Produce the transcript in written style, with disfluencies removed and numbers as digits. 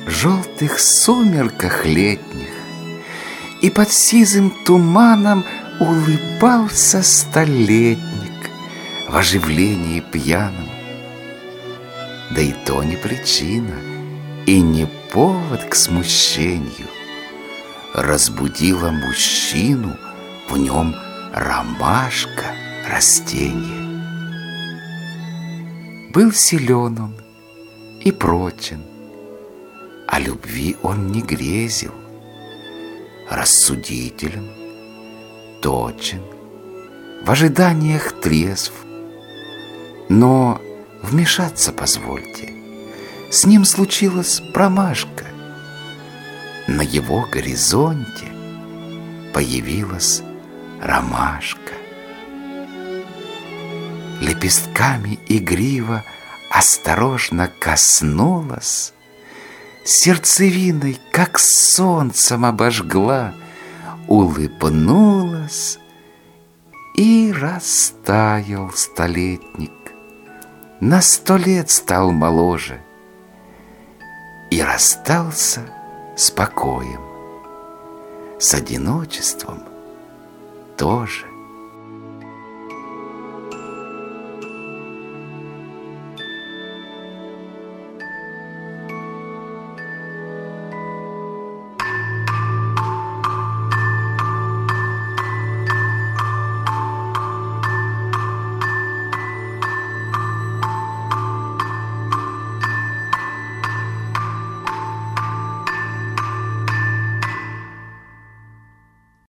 желтых сумерках летних, и под сизым туманом улыбался столетник в оживлении пьяном. Да и то не причина и не повод к смущению. Разбудила мужчину в нем ромашка растение. Был силен он и прочен, о любви он не грезил. Рассудителен, точен, в ожиданиях трезв. Но вмешаться позвольте, с ним случилась промашка. На его горизонте появилась ромашка. Лепестками игриво осторожно коснулась, сердцевиной, как солнцем обожгла, улыбнулась, и растаял столетник. На 100 лет стал моложе и расстался с покоем, с одиночеством тоже.